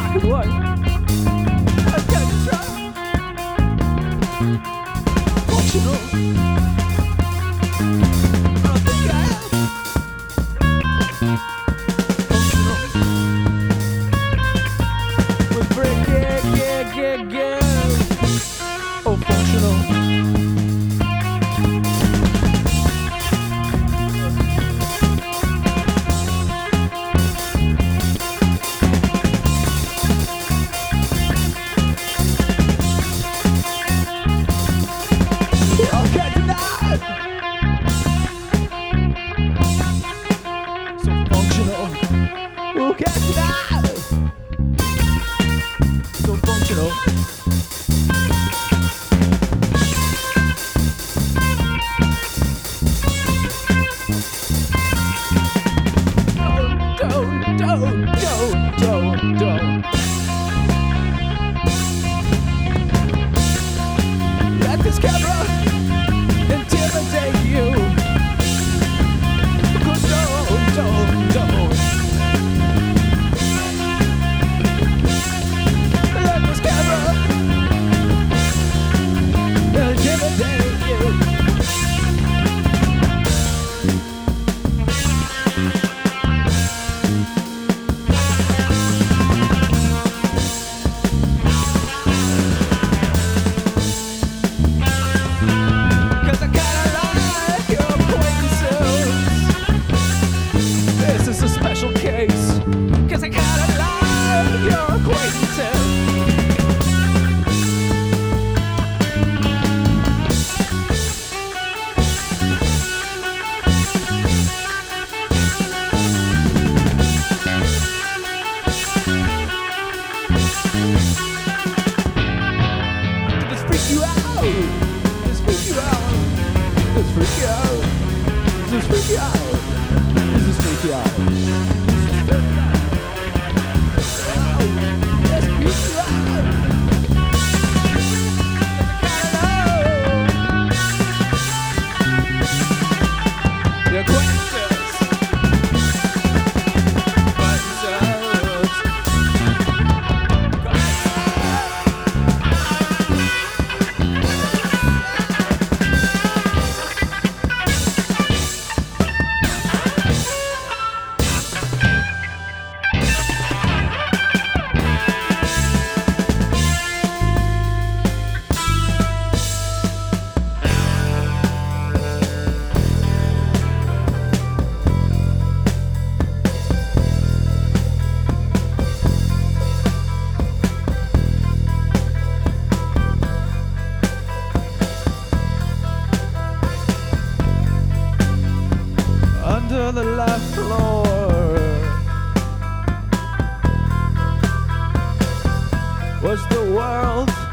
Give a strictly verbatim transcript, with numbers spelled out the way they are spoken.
What? I can't try. Functional. I think I am. Functional. With brick, yeah, yeah, yeah, yeah. Oh, functional. Who can deny? So functional. Don't, don't, don't, don't, don't. Let this camera intimidate you. Cause don't, don't, don't. Cause I kinda like your acquaintances. Let's freak you out. Let's freak you out. Let's freak you out. Let's freak you out. Let's freak you out. Under the left floor was the world